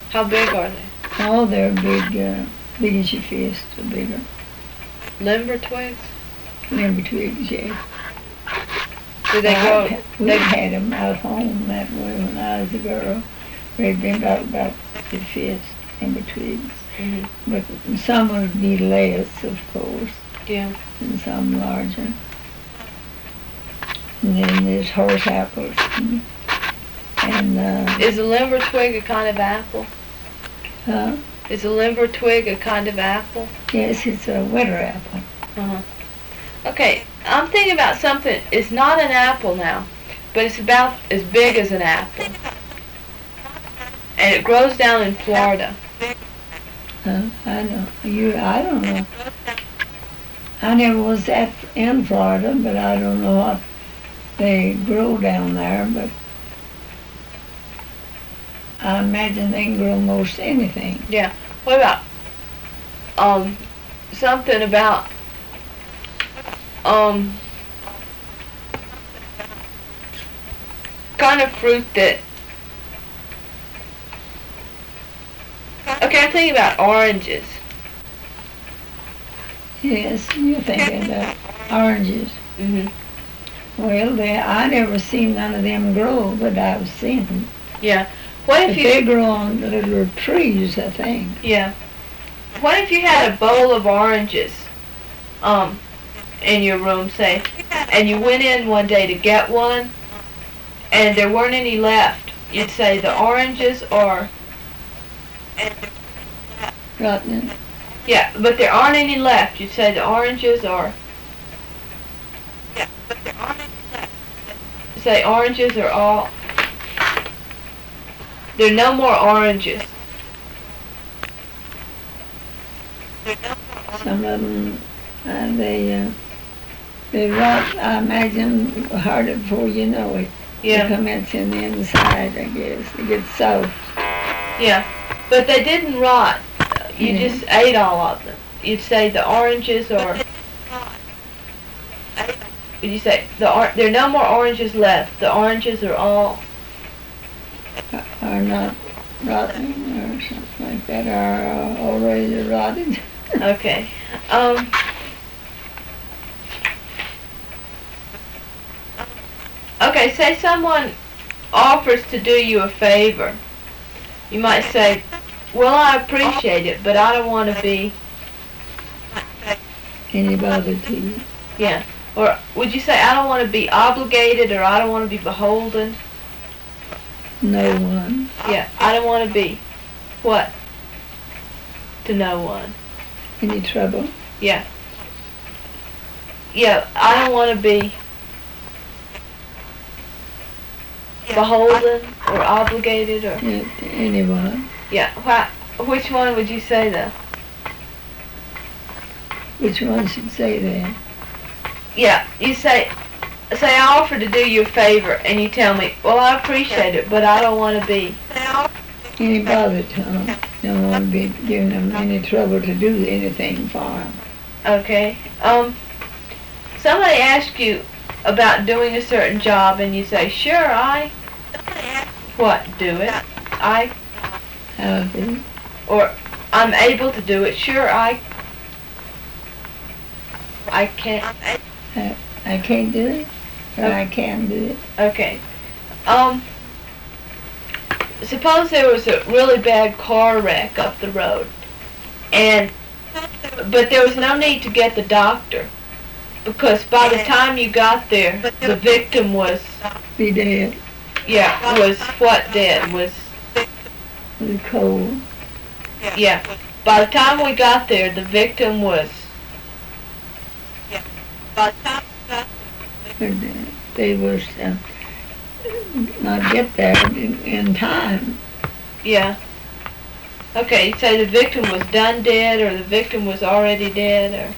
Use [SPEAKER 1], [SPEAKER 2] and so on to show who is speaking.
[SPEAKER 1] How big are they?
[SPEAKER 2] Oh, they're big, big as your fist or bigger.
[SPEAKER 1] Limber twigs?
[SPEAKER 2] Limber twigs, yeah.
[SPEAKER 1] Do they grow?
[SPEAKER 2] We've had them out home that way when I was a girl. They've been about your fist, limber twigs.
[SPEAKER 1] Mm-hmm.
[SPEAKER 2] But some would be less, of course.
[SPEAKER 1] Yeah.
[SPEAKER 2] And some larger. And then there's horse apples. And
[SPEAKER 1] is a limber twig a kind of apple?
[SPEAKER 2] Huh?
[SPEAKER 1] Is a limber twig a kind of apple?
[SPEAKER 2] Yes, it's a winter apple.
[SPEAKER 1] Uh-huh. Okay, I'm thinking about something. It's not an apple now, but it's about as big as an apple. And it grows down in Florida.
[SPEAKER 2] I don't know. I never was in Florida, but I don't know what they grow down there, but I imagine they can grow most anything.
[SPEAKER 1] Yeah. What about something about kind of fruit that, okay, I'm thinking about oranges.
[SPEAKER 2] Yes, you're thinking about oranges.
[SPEAKER 1] Mm-hmm.
[SPEAKER 2] Well, I never seen none of them grow, but I've seen them.
[SPEAKER 1] Yeah. What if
[SPEAKER 2] they grow on little trees, I think.
[SPEAKER 1] Yeah. What if you had a bowl of oranges in your room, say, and you went in one day to get one, and there weren't any left? You'd say the oranges are
[SPEAKER 2] rotten.
[SPEAKER 1] Yeah, but there aren't any left. You'd say the oranges are. Yeah, but there aren't any left. You say oranges are all. There are no more oranges.
[SPEAKER 2] Some of them, they rot, I imagine, harder before you know it.
[SPEAKER 1] Yeah.
[SPEAKER 2] They commence in the inside, I guess. They get soft.
[SPEAKER 1] Yeah, but they didn't rot. You just ate all of them. You'd say the oranges are. Would you say there are no more oranges left? The oranges are all.
[SPEAKER 2] Are not rotten or something like that. Are already rotted.
[SPEAKER 1] Okay. Okay, say someone offers to do you a favor. You might say, well, I appreciate it, but I don't want to be
[SPEAKER 2] any bother to you.
[SPEAKER 1] Yeah. Or would you say, I don't want to be obligated, or I don't want to be beholden?
[SPEAKER 2] No one.
[SPEAKER 1] Yeah, I don't want to be what? To no one.
[SPEAKER 2] Any trouble?
[SPEAKER 1] Yeah. Yeah, I don't want to be beholden or obligated or.
[SPEAKER 2] Yeah, anyone.
[SPEAKER 1] Yeah. Which one would you say though?
[SPEAKER 2] Which one should say that?
[SPEAKER 1] Yeah, you say I offer to do you a favor, and you tell me, well, I appreciate it, but I don't want to be
[SPEAKER 2] any bother to them. Don't want to be giving them any trouble to do anything for them.
[SPEAKER 1] Okay. Somebody asks you about doing a certain job, and you say, sure, what? Do it. I'll
[SPEAKER 2] do it.
[SPEAKER 1] Or I'm able to do it. Sure, I can't.
[SPEAKER 2] I can't do it, or I can do it.
[SPEAKER 1] Okay. Suppose there was a really bad car wreck up the road, but there was no need to get the doctor, because by the time you got there, the victim was
[SPEAKER 2] be dead.
[SPEAKER 1] Yeah, was what dead? Was
[SPEAKER 2] cold.
[SPEAKER 1] Yeah. By the time we got there, the victim was. Yeah. By the time we got there,
[SPEAKER 2] they was not get there in time.
[SPEAKER 1] Yeah. Okay, so the victim was done dead, or the victim was already dead, or.